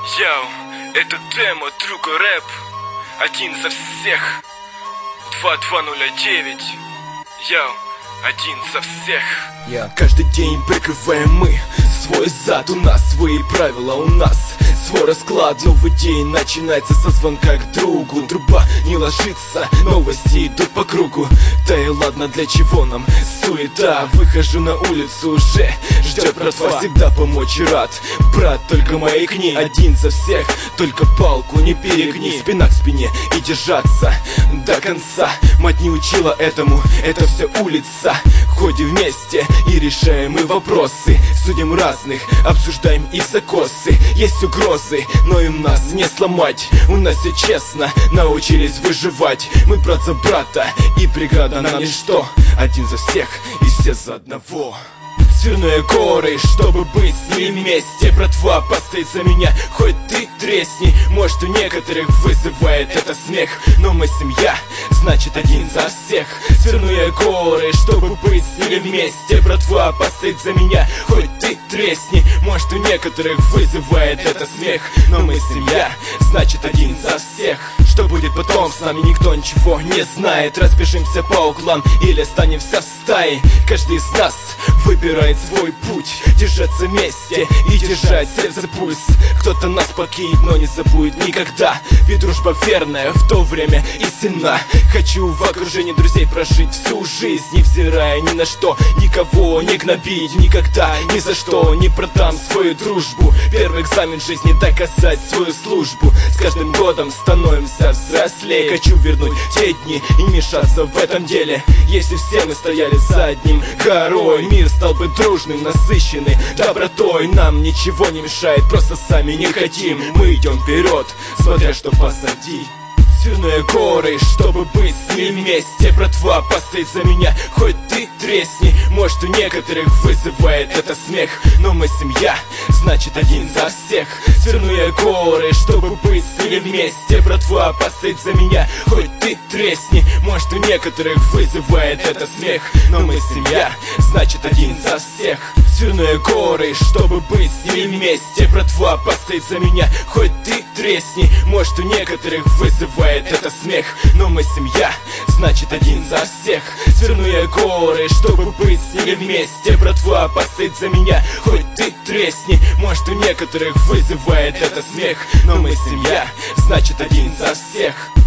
Йоу, это демо, Truco рэп. Один за всех. 2209. Йоу, один за всех. Каждый день прикрываем мы свой зад. У нас свои правила, у нас свой расклад. Новый день начинается со звонка к другу. Труба не ложится, новости идут по кругу. Да и ладно, для чего нам суета? Выхожу на улицу, уже ждет братва. Всегда помочь и рад, брат, только маякни. Один за всех, только палку не перегни. Спина к спине и держаться до конца. Мать не учила этому, это все улица. Ходим вместе и решаем мы вопросы. Судим разных, обсуждаем их закосы. Есть угрозы, но им нас не сломать. У нас все честно, научились выживать. Мы брат за брата, и преграда нам ничто. Один за всех и все за одного. Сверну горы, чтобы быть с ними вместе. Братва постоит за меня, хоть ты тресни. Может, у некоторых вызывает это смех, но мы семья, значит один за всех. Сверну я горы, чтобы быть с ними вместе. Братва постоит за меня, хоть ты тресни. Может, у некоторых вызывает это смех, но мы семья, значит один за всех. Что будет потом, с нами никто ничего не знает. Разбежимся по углам или останемся в стае. Каждый из нас выбирает свой путь, держаться вместе и держать сердце пульс. Кто-то нас покинет, но не забудет никогда, ведь дружба верная в то время и сильна. Хочу в окружении друзей прожить всю жизнь, невзирая ни на что, никого не гнобить. Никогда, ни за что не продам свою дружбу. Первый экзамен жизни — доказать свою службу. С каждым годом становимся взрослее. Хочу вернуть те дни и не мешаться в этом деле. Если все мы стояли за одним горой, мир стал бы дружным, насыщенный добротой. Нам ничего не мешает, просто сами не хотим. Мы идем вперед, смотря что позади. Сверну я горы, чтобы быть с ними вместе. Братва постоит за меня, хоть ты тресни. Может, у некоторых вызывает это смех, но мы семья, значит один за всех. Сверну я горы, чтобы быть с ними вместе. Братва постоит за меня, хоть ты тресни. Может, у некоторых вызывает это смех, но мы семья, значит один за всех. Сверну я горы, чтобы быть с ними вместе. Братва постоит за меня, хоть ты тресни. Может, у некоторых вызывает это смех, но мы семья, значит один за всех. Сверну я горы, чтобы быть с ними вместе. Братва постоит за меня, хоть ты тресни. Может, у некоторых вызывает это смех, но мы семья, значит один за всех.